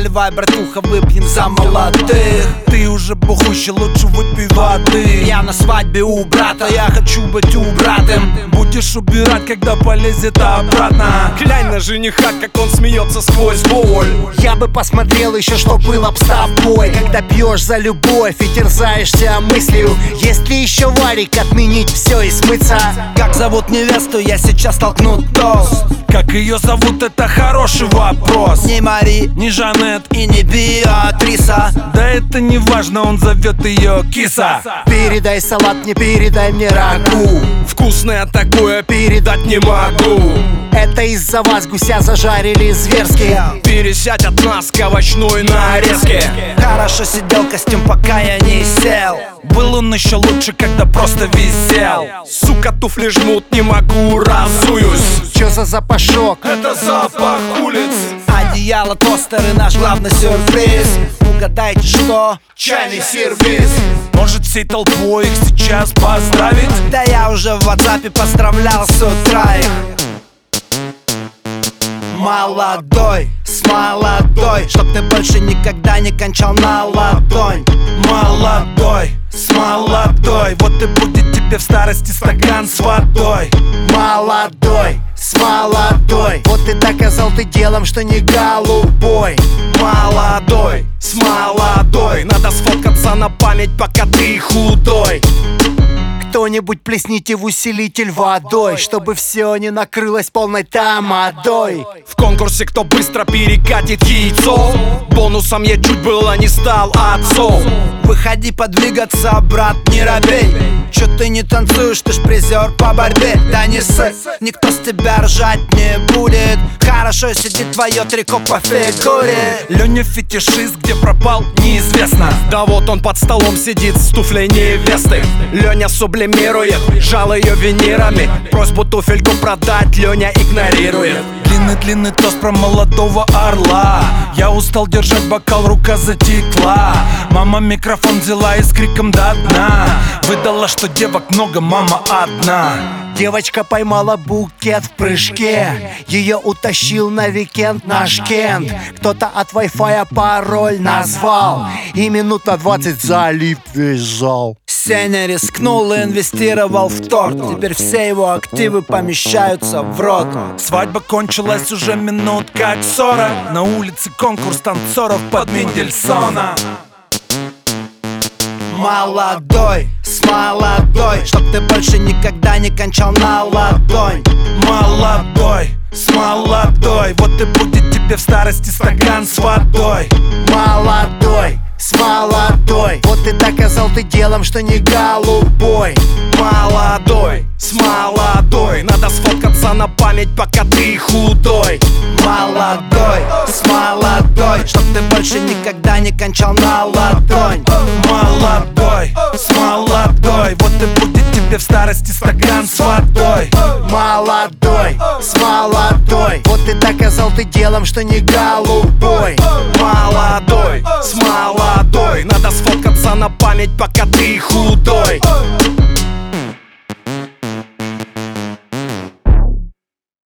наливай, братуха, выпьем за молодых. Ты уже бухущий, лучше выпей воды. Я на свадьбе у брата, я хочу быть убратым. Будешь убирать, когда полезет обратно. Глянь на жениха, как он смеется сквозь боль. Я бы посмотрел еще, что было б с тобой. Когда пьешь за любовь и терзаешься мыслью, есть ли еще варик отменить все и смыться? Как зовут невесту, я сейчас толкну тост. Как ее зовут, это хороший вопрос. Не Мари, не Жанет и не Беатриса. Да это не важно, он зовет ее киса. Передай салат, не передай мне рагу. Вкусное такое передать не могу. Это из-за вас гуся зажарили зверски. Пересядь от нас к овощной нарезке. Хорошо сидел костюм, пока я не сел. Был он еще лучше, когда просто висел. Сука, туфли жмут, не могу, разуюсь. Чё за запашок? Это запах улиц. Одеяло, тостеры, наш главный сюрприз. Угадайте, что? Чайный сервис. Может, всей толпой их сейчас поздравить? Да я уже в WhatsApp поздравлял с утра их. Молодой, с молодой, чтоб ты больше никогда не кончал на ладонь. Молодой, с молодой, вот и будет тебе в старости стакан с водой. Молодой, с молодой, вот ты доказал ты делом, что не голубой. Молодой, с молодой, надо сфоткаться на память, пока ты худой. Кто-нибудь плесните в усилитель водой, чтобы все не накрылось полной тамадой. В конкурсе кто быстро перекатит яйцо, бонусом я чуть было не стал отцом. Выходи подвигаться, брат, не робей. Чё ты не танцуешь, ты ж призер по борьбе. Да не ссы, никто с тебя ржать не будет. Хорошо сидит твое трико по фигуре. Леня фетишист, где пропал, неизвестно. Да вот он под столом сидит с туфлей невесты. Леня сублимирует, жал ее винирами. Просьбу туфельку продать Леня игнорирует. Длинный тост про молодого орла. Я устал держать бокал, рука затекла. Мама микрофон взяла и с криком до дна выдала, что девок много, мама одна. Девочка поймала букет в прыжке, ее утащил на викенд наш Кент. Кто-то от Wi-Fi пароль назвал, и минута 20 залип весь зал. Сеня рискнул и инвестировал в торт. Теперь все его активы помещаются в рот. Свадьба кончилась уже минут как 40. На улице конкурс танцоров под Мендельсона. Молодой, с молодой, чтоб ты больше никогда не кончал на ладонь. Молодой, с молодой, вот и будет тебе в старости стакан с водой. Молодой, с молодой, вот ты доказал ты делом, что не голубой. Молодой, с молодой, надо сфоткаться на память, пока ты худой. Молодой, с молодой, чтоб ты больше никогда не кончал на ладонь. Молодой, с молодой, вот и будет тебе в старости стакан с водой. Молодой, с молодой, вот ты доказал ты делом, что не голубой. Молодой, с молодой, надо сфоткаться на память, пока ты худой.